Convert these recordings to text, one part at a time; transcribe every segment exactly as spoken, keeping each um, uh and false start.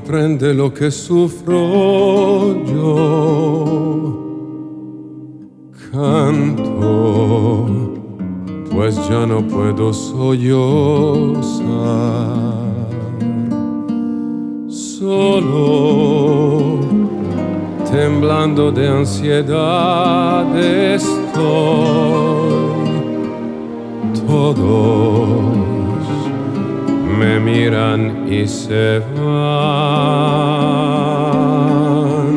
comprende lo que sufro yo. Canto, pues ya no puedo sollozar. Solo, temblando de ansiedad estoy. Todos me miran y se van.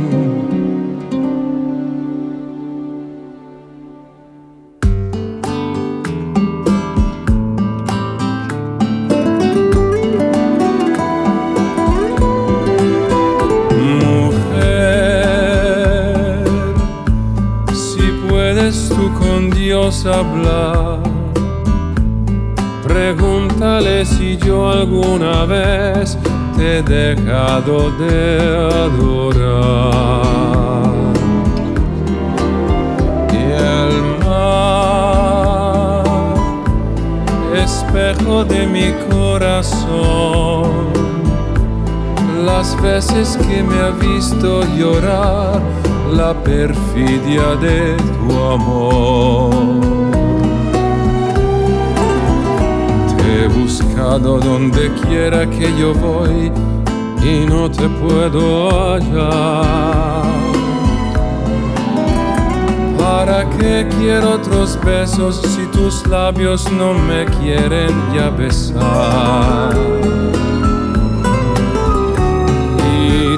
Mujer, si puedes tú con Dios hablar, pregúntale si yo alguna vez te he dejado de adorar. Y el mar, espejo de mi corazón, las veces que me ha visto llorar la perfidia de tu amor. He buscado donde quiera que yo voy y no te puedo hallar. ¿Para qué quiero otros besos si tus labios no me quieren ya besar? Y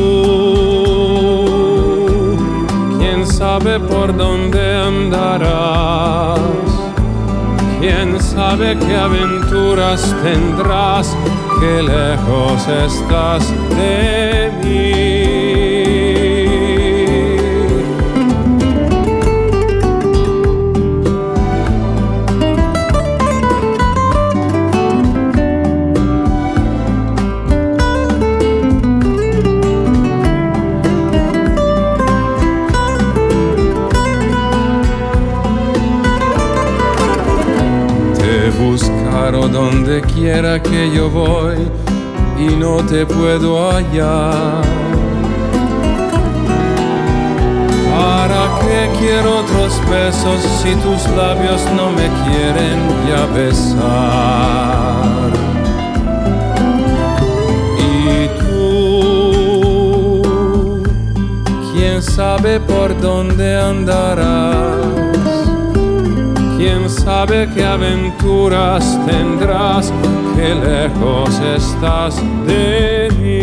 tú, quién sabe por dónde andarás. ¿Quién sabe qué aventuras tendrás? Qué lejos estás de mí. Buscar donde quiera que yo voy y no te puedo hallar. ¿Para qué quiero otros besos si tus labios no me quieren ya besar? Y tú, quién sabe por dónde andarás. ¿Quién sabe qué aventuras tendrás? Qué lejos estás de mí.